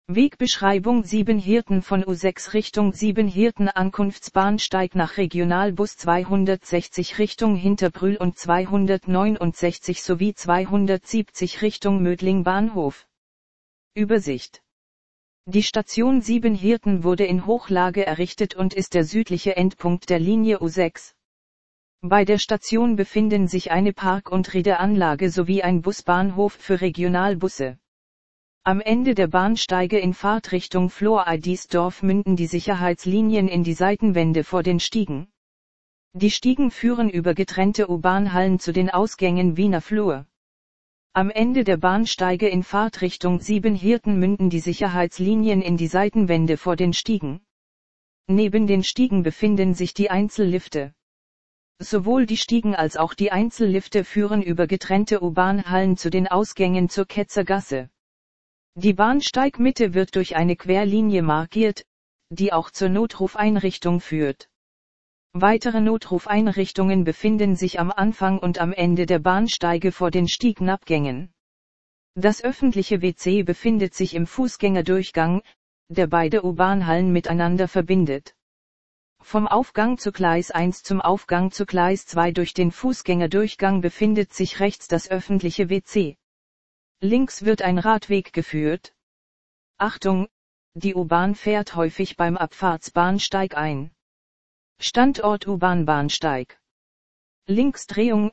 Wegbeschreibung: Siebenhirten von U6 Richtung Siebenhirten Ankunftsbahnsteig nach Regionalbus 260 Richtung Hinterbrühl und 269 sowie 270 Richtung Mödling Bahnhof. Übersicht: Die Station Siebenhirten wurde in Hochlage errichtet und ist der südliche Endpunkt der Linie U6. Bei der Station befinden sich eine Park- und Redeanlage sowie ein Busbahnhof für Regionalbusse. Am Ende der Bahnsteige in Fahrtrichtung Flor-Eidisdorf münden die Sicherheitslinien in die Seitenwände vor den Stiegen. Die Stiegen führen über getrennte U-Bahn-Hallen zu den Ausgängen Wiener Flur. Am Ende der Bahnsteige in Fahrtrichtung Siebenhirten münden die Sicherheitslinien in die Seitenwände vor den Stiegen. Neben den Stiegen befinden sich die Einzellifte. Sowohl die Stiegen als auch die Einzellifte führen über getrennte U-Bahn-Hallen zu den Ausgängen zur Ketzergasse. Die Bahnsteigmitte wird durch eine Querlinie markiert, die auch zur Notrufeinrichtung führt. Weitere Notrufeinrichtungen befinden sich am Anfang und am Ende der Bahnsteige vor den Stiegenabgängen. Das öffentliche WC befindet sich im Fußgängerdurchgang, der beide U-Bahn-Hallen miteinander verbindet. Vom Aufgang zu Gleis 1 zum Aufgang zu Gleis 2 durch den Fußgängerdurchgang befindet sich rechts das öffentliche WC. Links wird ein Radweg geführt. Achtung! Die U-Bahn fährt häufig beim Abfahrtsbahnsteig ein. Standort U-Bahn-Bahnsteig. Linksdrehung,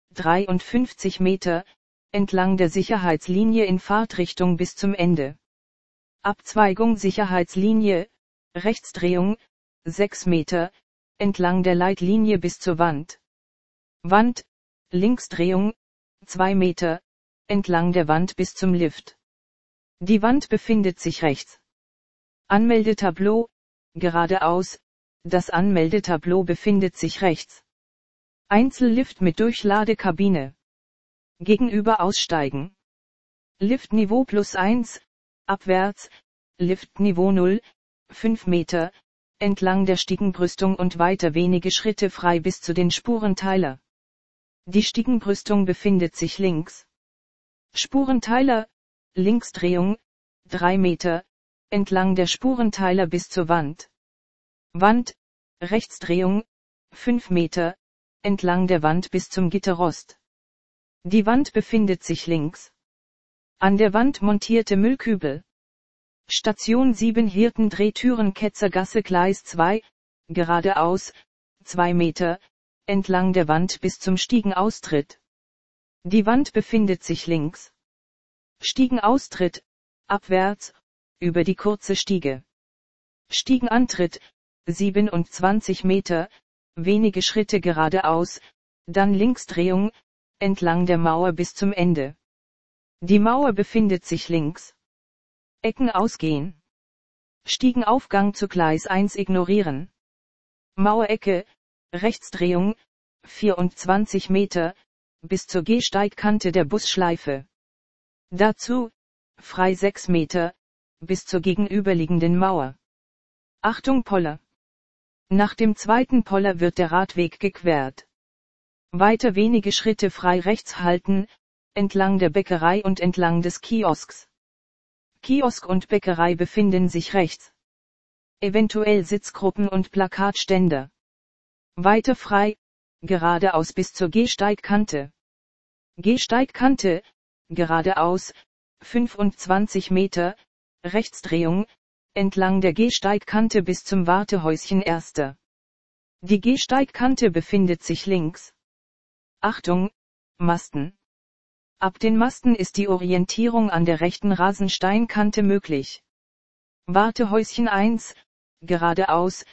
53 Meter, entlang der Sicherheitslinie in Fahrtrichtung bis zum Ende. Abzweigung Sicherheitslinie, Rechtsdrehung, 6 Meter, entlang der Leitlinie bis zur Wand. Wand, Linksdrehung, 2 Meter, entlang der Wand bis zum Lift. Die Wand befindet sich rechts. Anmeldetableau, geradeaus, das Anmeldetableau befindet sich rechts. Einzellift mit Durchladekabine. Gegenüber aussteigen. Liftniveau +1, abwärts, Liftniveau 0, 5 Meter, entlang der Stiegenbrüstung und weiter wenige Schritte frei bis zu den Spurenteiler. Die Stiegenbrüstung befindet sich links. Spurenteiler, Linksdrehung, 3 Meter, entlang der Spurenteiler bis zur Wand. Wand, Rechtsdrehung, 5 Meter, entlang der Wand bis zum Gitterrost. Die Wand befindet sich links. An der Wand montierte Müllkübel. Station Siebenhirten Drehtüren Ketzergasse Gleis 2, geradeaus, 2 Meter, entlang der Wand bis zum Stiegenaustritt. Die Wand befindet sich links. Stiegenaustritt, abwärts, über die kurze Stiege. Stiegenantritt, 27 Meter, wenige Schritte geradeaus, dann Linksdrehung, entlang der Mauer bis zum Ende. Die Mauer befindet sich links. Ecken ausgehen. Stiegenaufgang zu Gleis 1 ignorieren. Mauerecke, Rechtsdrehung, 24 Meter, bis zur Gehsteigkante der Busschleife. Dazu, frei 6 Meter, bis zur gegenüberliegenden Mauer. Achtung Poller! Nach dem zweiten Poller wird der Radweg gequert. Weiter wenige Schritte frei rechts halten, entlang der Bäckerei und entlang des Kiosks. Kiosk und Bäckerei befinden sich rechts. Eventuell Sitzgruppen und Plakatständer. Weiter frei, geradeaus bis zur Gehsteigkante. Gehsteigkante, geradeaus, 25 Meter, Rechtsdrehung, entlang der Gehsteigkante bis zum Wartehäuschen 1. Die Gehsteigkante befindet sich links. Achtung, Masten. Ab den Masten ist die Orientierung an der rechten Rasensteinkante möglich. Wartehäuschen 1, geradeaus,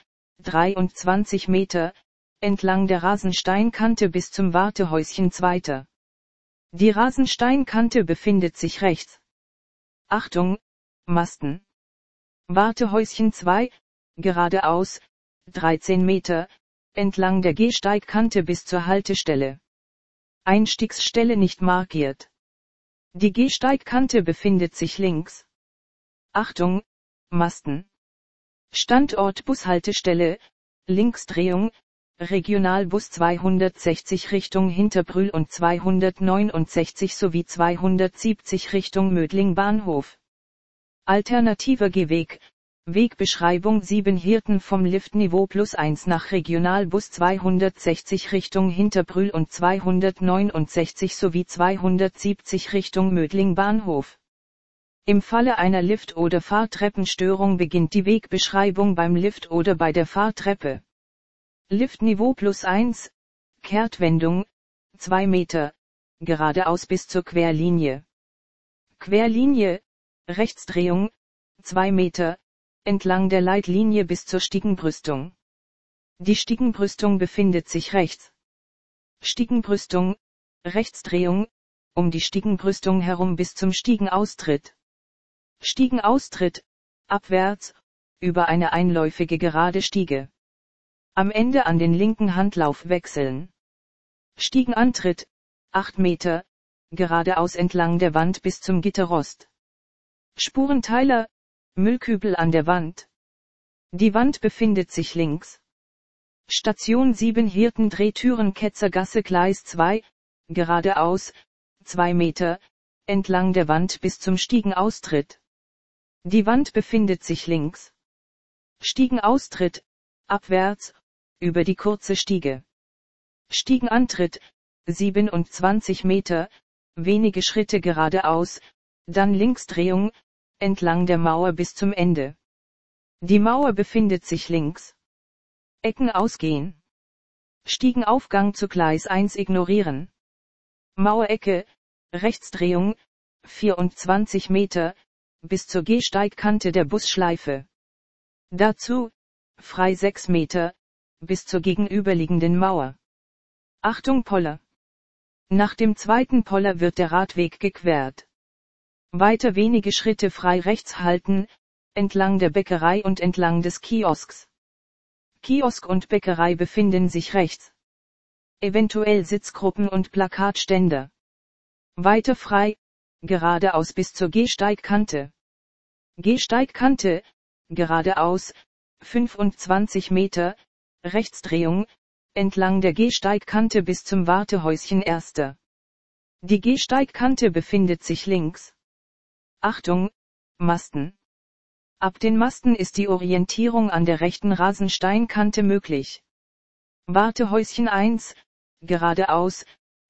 23 Meter, entlang der Rasensteinkante bis zum Wartehäuschen 2. Die Rasensteinkante befindet sich rechts. Achtung, Masten. Wartehäuschen 2, geradeaus, 13 Meter, entlang der Gehsteigkante bis zur Haltestelle. Einstiegsstelle nicht markiert. Die Gehsteigkante befindet sich links. Achtung, Masten. Standort Bushaltestelle, Linksdrehung, Regionalbus 260 Richtung Hinterbrühl und 269 sowie 270 Richtung Mödling Bahnhof. Alternativer Gehweg, Wegbeschreibung 7 Hirten vom Liftniveau +1 nach Regionalbus 260 Richtung Hinterbrühl und 269 sowie 270 Richtung Mödling Bahnhof. Im Falle einer Lift- oder Fahrtreppenstörung beginnt die Wegbeschreibung beim Lift oder bei der Fahrtreppe. Liftniveau +1, Kehrtwendung, 2 Meter, geradeaus bis zur Querlinie. Querlinie, Rechtsdrehung, 2 Meter, entlang der Leitlinie bis zur Stiegenbrüstung. Die Stiegenbrüstung befindet sich rechts. Stiegenbrüstung, Rechtsdrehung, um die Stiegenbrüstung herum bis zum Stiegenaustritt. Stiegenaustritt, abwärts, über eine einläufige gerade Stiege. Am Ende an den linken Handlauf wechseln. Stiegenantritt, 8 Meter, geradeaus entlang der Wand bis zum Gitterrost. Spurenteiler, Müllkübel an der Wand. Die Wand befindet sich links. Station 7 Hirten Drehtüren Ketzergasse Gleis 2, geradeaus, 2 Meter, entlang der Wand bis zum Stiegenaustritt. Die Wand befindet sich links. Stiegenaustritt, abwärts, über die kurze Stiege. Stiegenantritt, 27 Meter, wenige Schritte geradeaus, dann Linksdrehung, entlang der Mauer bis zum Ende. Die Mauer befindet sich links. Ecken ausgehen. Stiegenaufgang zu Gleis 1 ignorieren. Mauerecke, Rechtsdrehung, 24 Meter, bis zur Gehsteigkante der Busschleife. Dazu, frei 6 Meter, bis zur gegenüberliegenden Mauer. Achtung Poller! Nach dem zweiten Poller wird der Radweg gequert. Weiter wenige Schritte frei rechts halten, entlang der Bäckerei und entlang des Kiosks. Kiosk und Bäckerei befinden sich rechts. Eventuell Sitzgruppen und Plakatständer. Weiter frei, geradeaus bis zur Gehsteigkante. Gehsteigkante, geradeaus, 25 Meter, Rechtsdrehung, entlang der Gehsteigkante bis zum Wartehäuschen 1. Die Gehsteigkante befindet sich links. Achtung, Masten. Ab den Masten ist die Orientierung an der rechten Rasensteinkante möglich. Wartehäuschen 1, geradeaus,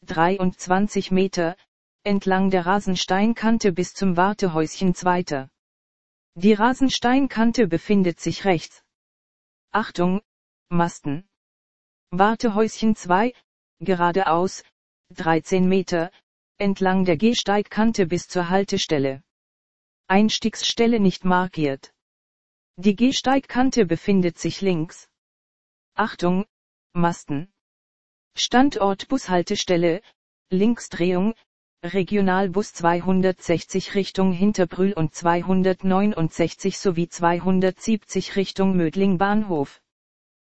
23 Meter, entlang der Rasensteinkante bis zum Wartehäuschen 2. Die Rasensteinkante befindet sich rechts. Achtung, Masten. Wartehäuschen 2, geradeaus, 13 Meter, entlang der Gehsteigkante bis zur Haltestelle. Einstiegsstelle nicht markiert. Die Gehsteigkante befindet sich links. Achtung, Masten. Standort Bushaltestelle, Linksdrehung, Regionalbus 260 Richtung Hinterbrühl und 269 sowie 270 Richtung Mödling Bahnhof.